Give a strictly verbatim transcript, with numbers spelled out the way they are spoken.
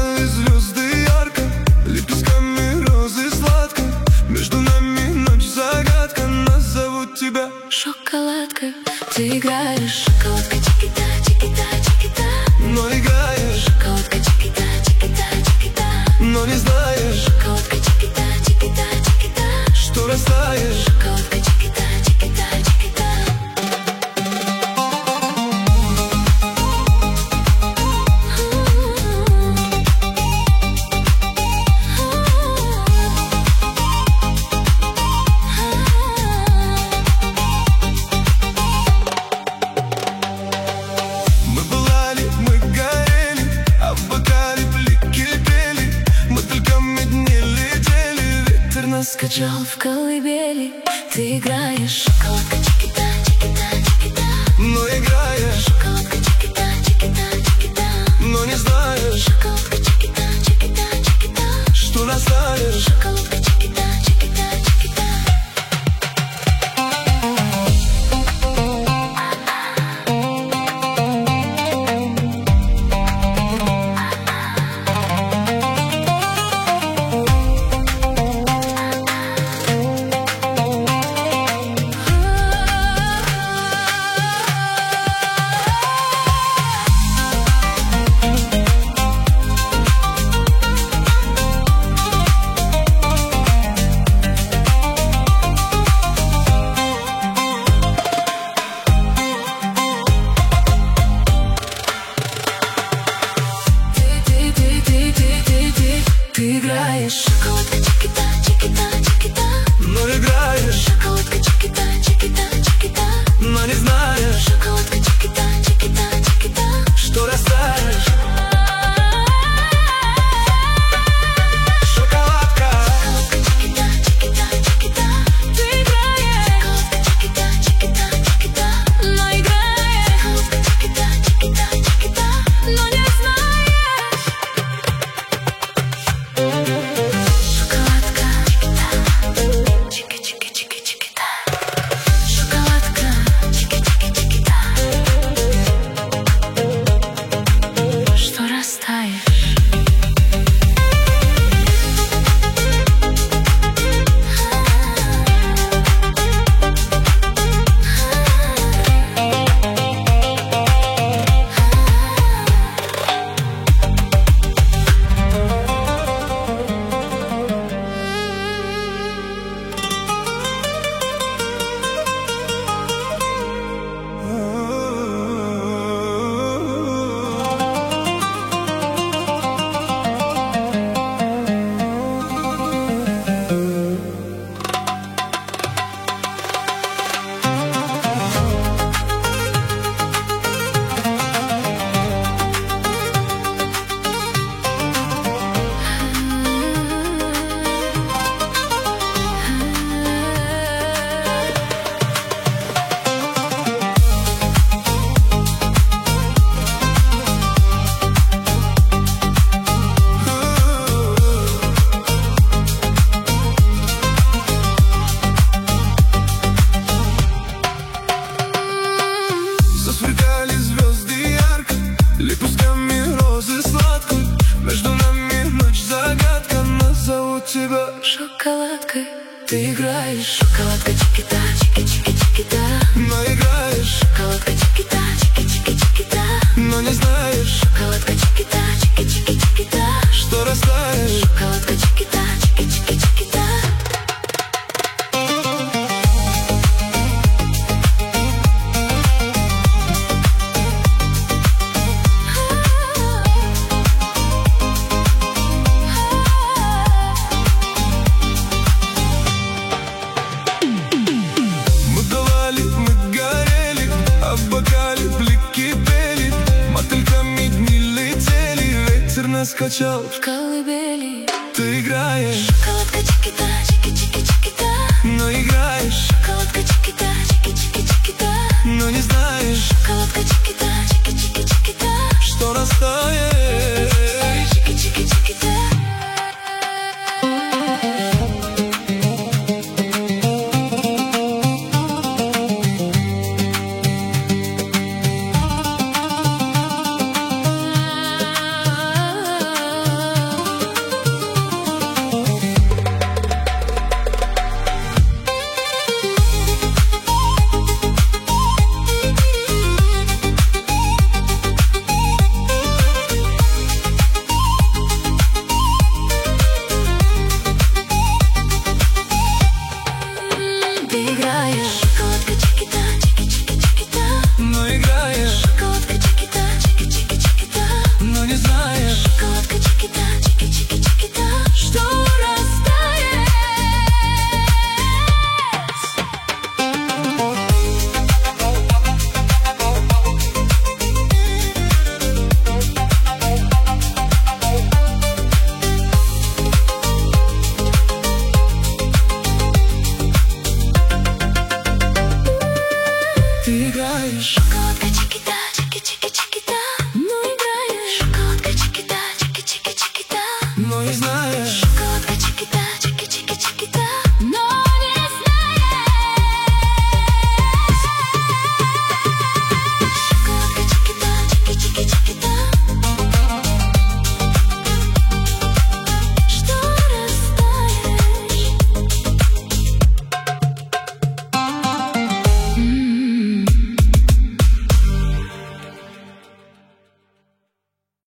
Засверкали звезды ярко, лепестками розы сладко. Между нами ночь загадка, нас зовут тебя шоколадкой. Ты играешь шоколадка, чики-та, чики-та, чики-та. Но играешь шоколадка, чики-та, чики-та, чики-та. Но не знаешь шоколадка, чики-та, чики-та, чики-та. что растаешь. шоколадка, чики-та, чики-та, чики-та. Мы пылали, мы горели, а в бокале блики пели. Мы только дни летели, ветер нас Скачал в колыбели. Ты играешь шоколадка, чики-та, чики-та, чики-та. но играешь шоколадка, чики-та, чики-та, чики-та. но не знаешь шоколадка, чики-та, чики-та, чики-та. что растаешь. шоколадка, чики-та, чики-та, чики-та. Ты играешь шоколадка, чики-та, чики-та, чики-та. Но играешь шоколадка, чики-та, чики-та, чики-та. но не знаешь шоколадка, чики-та, чики-та, чики-та. что растаешь. Шоколадка, шоколадка, чики-та, чики-та, чики-та. Ты играешь шоколадка, чики-та, чики-та, чики-та. Но играешь шоколадка, чики-та, чики-та, чики-та. Но не знаешь шоколадка, чики-чики-чики-чики-та. шоколадка, чики-чики-чики-та. Что растаешь? засверкали звезды ярко, лепестками розы сладко. Между нами ночь загадка, нас зовут тебя Шоколадкой ты играешь. Шоколадка, чики-та, чики-чики-чики-та. но играешь Шоколадка, чики-та, чики-чики-чики-та. но не знаешь Шоколадка, чики-та, чики-чики-чики-та. что растаешь. Шоколадка, чики-та, чики-чики-чики-та. Мы пылали, мы горели, а в бокале блики пели. Мотыльками дни летели, ветер нас качал. В колыбели Ты играешь, шоколадка, чики-та, чики-чики-чики-та. но играешь Шоколадка, чики-та, чики-чики-чики-та. но не знаешь Шоколадка, чики-та, чики-чики-чики-та. что растаешь. Чики-чики-чики-та. никто не знает.